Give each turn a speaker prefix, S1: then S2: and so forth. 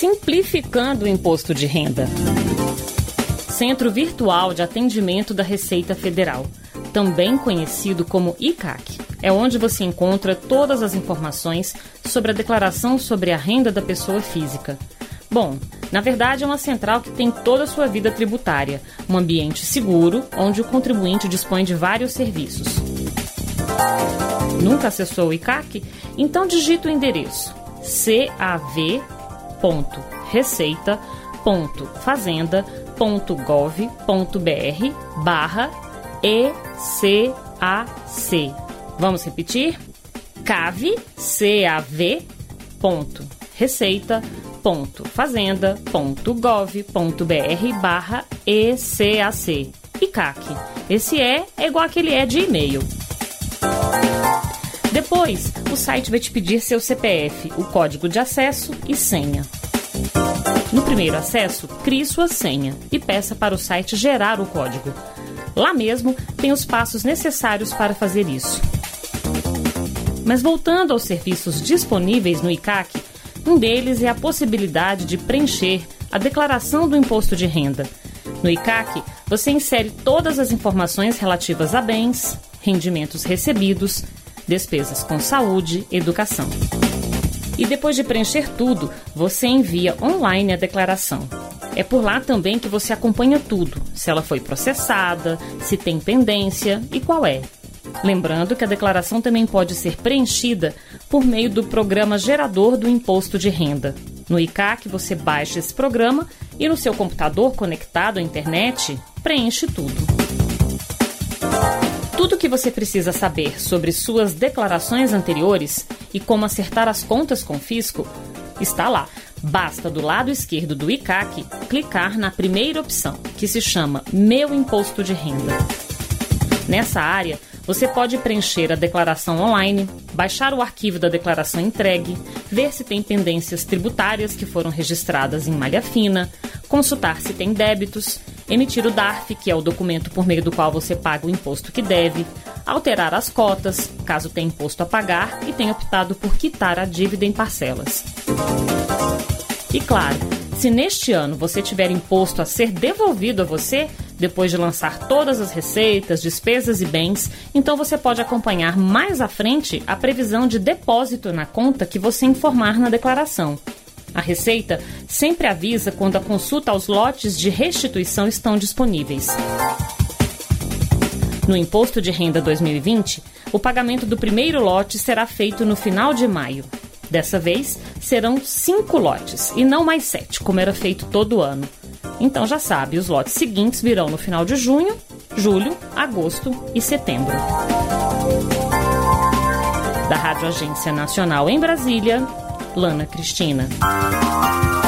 S1: Simplificando o Imposto de Renda. Centro Virtual de Atendimento da Receita Federal, também conhecido como ICAC. É onde você encontra todas as informações sobre a declaração sobre a renda da pessoa física. Bom, na verdade é uma central que tem toda a sua vida tributária, um ambiente seguro onde o contribuinte dispõe de vários serviços. Nunca acessou o ICAC? Então digita o endereço cav.receita.gov.br/ECAC. Vamos repetir? cav.receita.fazenda.gov.br/ECAC. ICAC. Esse é igual aquele de e-mail. Depois, o site vai te pedir seu CPF, o código de acesso e senha. No primeiro acesso, crie sua senha e peça para o site gerar o código. Lá mesmo, tem os passos necessários para fazer isso. Mas voltando aos serviços disponíveis no ICAC, um deles é a possibilidade de preencher a declaração do imposto de renda. No ICAC, você insere todas as informações relativas a bens, rendimentos recebidos, despesas com saúde, educação. E depois de preencher tudo, você envia online a declaração. É por lá também que você acompanha tudo, se ela foi processada, se tem pendência e qual é. Lembrando que a declaração também pode ser preenchida por meio do programa gerador do imposto de renda. No ICAC, você baixa esse programa e no seu computador conectado à internet, preenche tudo. Tudo que você precisa saber sobre suas declarações anteriores e como acertar as contas com o fisco está lá. Basta, do lado esquerdo do ICAC, clicar na primeira opção, que se chama Meu Imposto de Renda. Nessa área, você pode preencher a declaração online, baixar o arquivo da declaração entregue, ver se tem pendências tributárias que foram registradas em malha fina, consultar se tem débitos, emitir o DARF, que é o documento por meio do qual você paga o imposto que deve, alterar as cotas, caso tenha imposto a pagar e tenha optado por quitar a dívida em parcelas. E claro, se neste ano você tiver imposto a ser devolvido a você, depois de lançar todas as receitas, despesas e bens, então você pode acompanhar mais à frente a previsão de depósito na conta que você informar na declaração. A Receita sempre avisa quando a consulta aos lotes de restituição estão disponíveis. No Imposto de Renda 2020, o pagamento do primeiro lote será feito no final de maio. Dessa vez, serão 5 lotes e não mais 7, como era feito todo ano. Então já sabe, os lotes seguintes virão no final de junho, julho, agosto e setembro. Da Rádio Agência Nacional em Brasília, Lana Cristina.